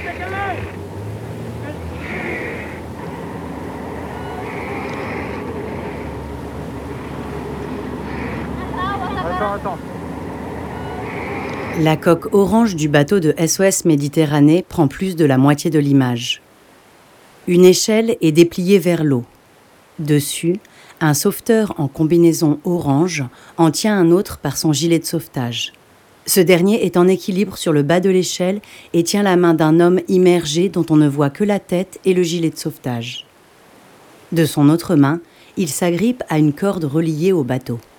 Attends. La coque orange du bateau de SOS Méditerranée prend plus de la moitié de l'image. Une échelle est dépliée vers l'eau. Dessus, un sauveteur en combinaison orange en tient un autre par son gilet de sauvetage. Ce dernier est en équilibre sur le bas de l'échelle et tient la main d'un homme immergé dont on ne voit que la tête et le gilet de sauvetage. De son autre main, il s'agrippe à une corde reliée au bateau.